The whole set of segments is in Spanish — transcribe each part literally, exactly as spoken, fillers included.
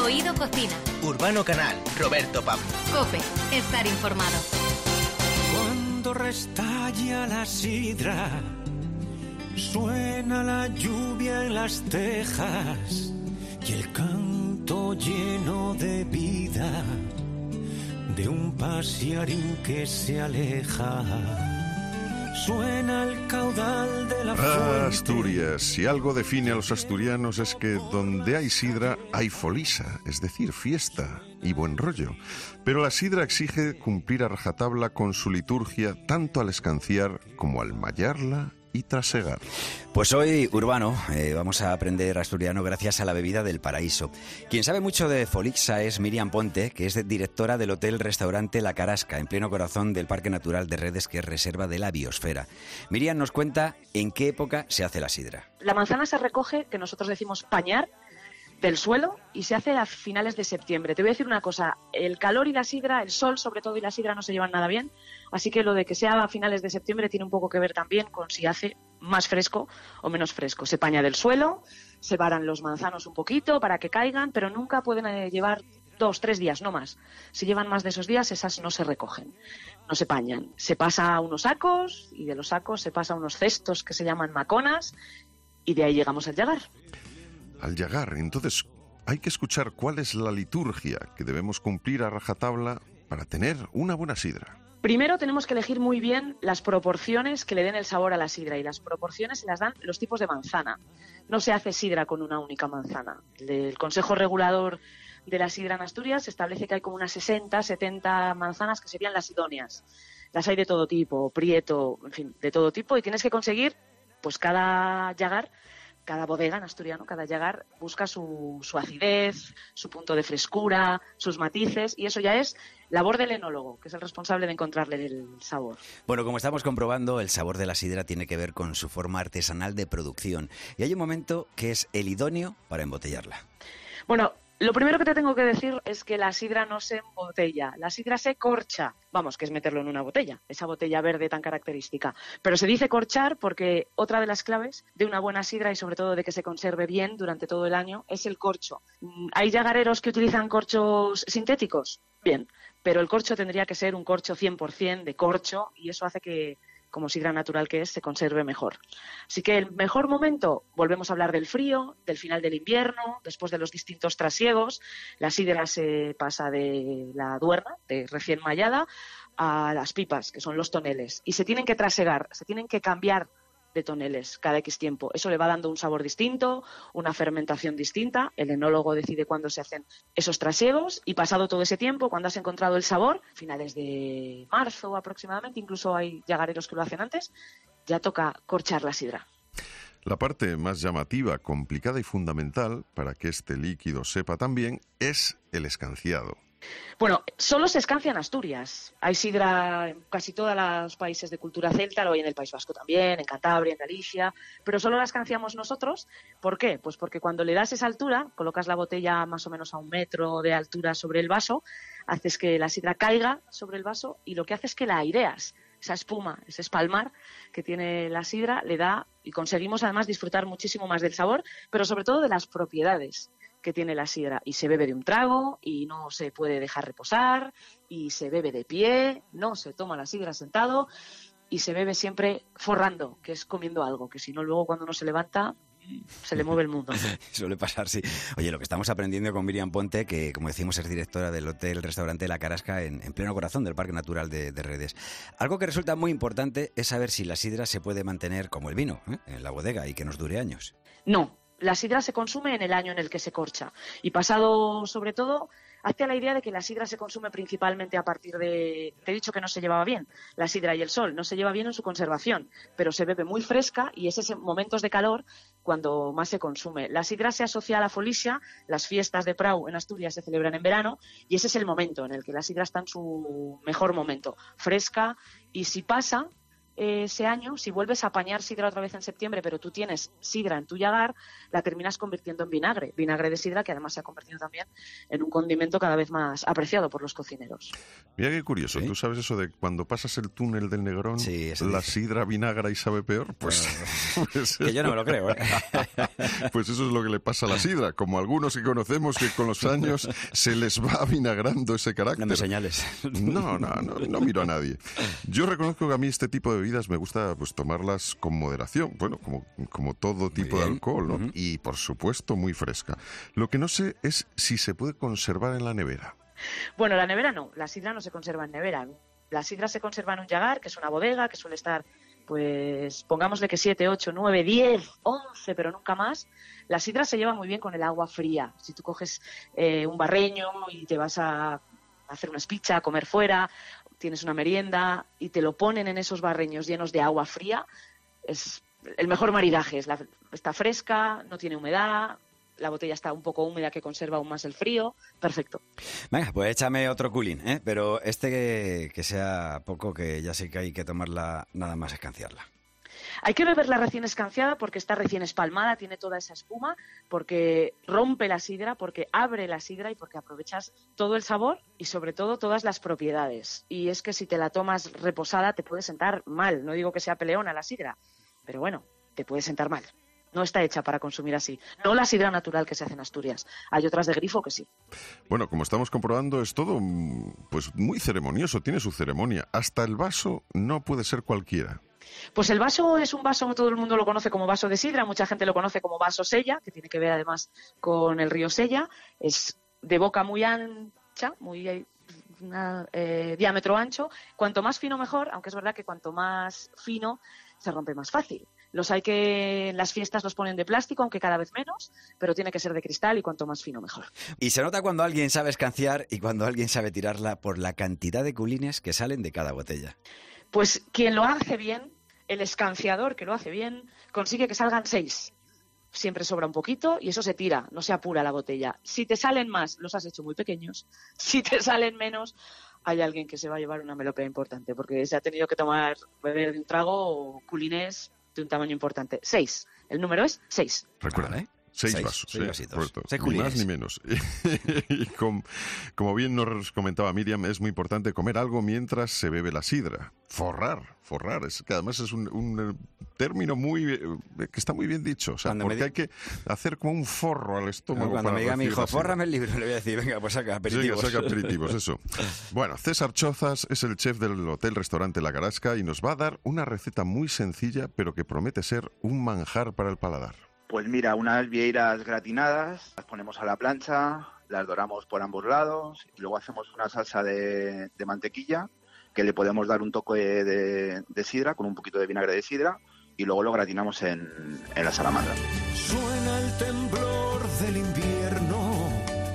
Oído Cocina. Urbano Canal, Roberto Pablo. COPE, estar informado. Cuando restalla la sidra, suena la lluvia en las tejas y el canto lleno de vida de un pasearín que se aleja. Suena el caudal de la fuente. Asturias, si algo define a los asturianos es que donde hay sidra hay folisa, es decir, fiesta y buen rollo. Pero la sidra exige cumplir a rajatabla con su liturgia tanto al escanciar como al mallarla y trasegar. Pues hoy, Urbano, eh, vamos a aprender asturiano gracias a la bebida del paraíso. Quien sabe mucho de folixa es Miriam Ponte, que es directora del hotel-restaurante La Carasca, en pleno corazón del Parque Natural de Redes, que es reserva de la biosfera. Miriam nos cuenta en qué época se hace la sidra. La manzana se recoge, que nosotros decimos pañar, del suelo y se hace a finales de septiembre. Te voy a decir una cosa, el calor y la sidra, el sol sobre todo y la sidra no se llevan nada bien, así que lo de que sea a finales de septiembre tiene un poco que ver también con si hace más fresco o menos fresco. Se paña del suelo, se varan los manzanos un poquito para que caigan, pero nunca pueden llevar dos, tres días, no más. Si llevan más de esos días, esas no se recogen, no se pañan. Se pasa a unos sacos y de los sacos se pasa a unos cestos que se llaman maconas y de ahí llegamos al llagar. Al llagar, entonces, hay que escuchar cuál es la liturgia que debemos cumplir a rajatabla para tener una buena sidra. Primero tenemos que elegir muy bien las proporciones que le den el sabor a la sidra, y las proporciones se las dan los tipos de manzana. No se hace sidra con una única manzana. El Consejo Regulador de la Sidra en Asturias establece que hay como unas sesenta, setenta manzanas que serían las idóneas. Las hay de todo tipo, prieto, en fin, de todo tipo, y tienes que conseguir, pues cada llagar, cada bodega en asturiano, cada llagar busca su, su acidez, su punto de frescura, sus matices, y eso ya es labor del enólogo, que es el responsable de encontrarle el sabor. Bueno, como estamos comprobando, el sabor de la sidra tiene que ver con su forma artesanal de producción, y hay un momento que es el idóneo para embotellarla. Bueno, lo primero que te tengo que decir es que la sidra no se embotella, la sidra se corcha. Vamos, que es meterlo en una botella, esa botella verde tan característica. Pero se dice corchar porque otra de las claves de una buena sidra y sobre todo de que se conserve bien durante todo el año es el corcho. ¿Hay llagareros que utilizan corchos sintéticos? Bien, pero el corcho tendría que ser un corcho cien por ciento de corcho y eso hace que, como sidra natural que es, se conserve mejor. Así que el mejor momento, volvemos a hablar del frío, del final del invierno, después de los distintos trasiegos. La sidra se pasa de la duerna, de recién mallada, a las pipas, que son los toneles. Y se tienen que trasegar, se tienen que cambiar de toneles cada X tiempo. Eso le va dando un sabor distinto, una fermentación distinta. El enólogo decide cuándo se hacen esos trasiegos y pasado todo ese tiempo, cuando has encontrado el sabor, finales de marzo aproximadamente, incluso hay llagareros que lo hacen antes, ya toca corchar la sidra. La parte más llamativa, complicada y fundamental para que este líquido sepa tan bien es el escanciado. Bueno, solo se escancia en Asturias. Hay sidra en casi todos los países de cultura celta, lo hay en el País Vasco también, en Cantabria, en Galicia, pero solo la escanciamos nosotros. ¿Por qué? Pues porque cuando le das esa altura, colocas la botella más o menos a un metro de altura sobre el vaso, haces que la sidra caiga sobre el vaso y lo que hace es que la aireas. Esa espuma, ese espalmar que tiene la sidra le da y conseguimos además disfrutar muchísimo más del sabor, pero sobre todo de las propiedades que tiene la sidra, y se bebe de un trago y no se puede dejar reposar y se bebe de pie, no se toma la sidra sentado y se bebe siempre forrando, que es comiendo algo, que si no luego cuando uno se levanta se le mueve el mundo. Suele pasar, sí. Oye, lo que estamos aprendiendo con Miriam Ponte, que como decimos es directora del hotel-restaurante La Carasca en, en pleno corazón del Parque Natural de, de Redes. Algo que resulta muy importante es saber si la sidra se puede mantener como el vino, ¿eh? en la bodega y que nos dure años. No. La sidra se consume en el año en el que se corcha y pasado, sobre todo, hazte a la idea de que la sidra se consume principalmente a partir de... Te he dicho que no se llevaba bien la sidra y el sol, no se lleva bien en su conservación, pero se bebe muy fresca y es en momentos de calor cuando más se consume. La sidra se asocia a la folixa, las fiestas de Prau en Asturias se celebran en verano y ese es el momento en el que la sidra está en su mejor momento, fresca, y si pasa... eh, ese año, si vuelves a apañar sidra otra vez en septiembre, pero tú tienes sidra en tu llagar, la terminas convirtiendo en vinagre. Vinagre de sidra que además se ha convertido también en un condimento cada vez más apreciado por los cocineros. Mira qué curioso, ¿sí? ¿Tú sabes eso de cuando pasas el túnel del Negrón, sí, la sidra vinagra y sabe peor? Pues, bueno, pues que yo no me lo creo, ¿eh? Pues eso es lo que le pasa a la sidra, como algunos que conocemos que con los años se les va avinagrando ese carácter. No me señales. No, no, no, no miro a nadie. Yo reconozco que a mí este tipo de bebidas me gusta pues tomarlas con moderación, bueno, como, como todo tipo de alcohol, ¿no? Uh-huh. Y por supuesto muy fresca. Lo que no sé es si se puede conservar en la nevera. Bueno, la nevera no, la sidra no se conserva en nevera. La sidra se conserva en un llagar, que es una bodega, que suele estar, pues, pongámosle que siete, ocho, nueve, diez, once, pero nunca más. La sidra se lleva muy bien con el agua fría. Si tú coges eh, un barreño y te vas a hacer una espicha, a comer fuera, tienes una merienda y te lo ponen en esos barreños llenos de agua fría, es el mejor maridaje. Es la, está fresca, no tiene humedad, la botella está un poco húmeda que conserva aún más el frío. Perfecto. Venga, pues échame otro culín, ¿eh? Pero este que, que sea poco, que ya sé que hay que tomarla nada más escanciarla. Hay que beberla recién escanciada porque está recién espalmada, tiene toda esa espuma, porque rompe la sidra, porque abre la sidra y porque aprovechas todo el sabor y sobre todo todas las propiedades. Y es que si te la tomas reposada te puede sentar mal. No digo que sea peleona la sidra, pero bueno, te puede sentar mal. No está hecha para consumir así. No la sidra natural que se hace en Asturias. Hay otras de grifo que sí. Bueno, como estamos comprobando, es todo pues muy ceremonioso, tiene su ceremonia. Hasta el vaso no puede ser cualquiera. Pues el vaso es un vaso, todo el mundo lo conoce como vaso de sidra, mucha gente lo conoce como vaso Sella, que tiene que ver además con el río Sella. Es de boca muy ancha, muy una, eh, diámetro ancho. Cuanto más fino mejor, aunque es verdad que cuanto más fino se rompe más fácil. Los hay que en las fiestas los ponen de plástico, aunque cada vez menos, pero tiene que ser de cristal y cuanto más fino mejor. Y se nota cuando alguien sabe escanciar y cuando alguien sabe tirarla por la cantidad de culines que salen de cada botella. Pues quien lo hace bien, el escanciador que lo hace bien, consigue que salgan seis. Siempre sobra un poquito y eso se tira, no se apura la botella. Si te salen más, los has hecho muy pequeños. Si te salen menos, hay alguien que se va a llevar una melopea importante, porque se ha tenido que tomar, beber de un trago o culines de un tamaño importante. Seis. El número es seis. Recuerda, ¿eh? Seis, seis vasos, seis sí, vasitos. Seis ni más ni menos. Y com, como bien nos comentaba Miriam, es muy importante comer algo mientras se bebe la sidra. Forrar, forrar, es que además es un, un término muy que está muy bien dicho, o sea, cuando porque di... hay que hacer como un forro al estómago. No, cuando para me diga mi hijo, fórrame el libro, le voy a decir, venga, pues saca aperitivos. Sí, saca aperitivos, eso. Bueno, César Chozas es el chef del hotel-restaurante La Carasca y nos va a dar una receta muy sencilla, pero que promete ser un manjar para el paladar. Pues mira, unas vieiras gratinadas, las ponemos a la plancha, las doramos por ambos lados y luego hacemos una salsa de, de mantequilla que le podemos dar un toque de, de sidra con un poquito de vinagre de sidra y luego lo gratinamos en, en la salamandra. Suena el temblor del invierno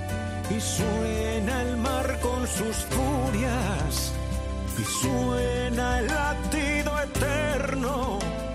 y suena el mar con sus furias y suena el latido eterno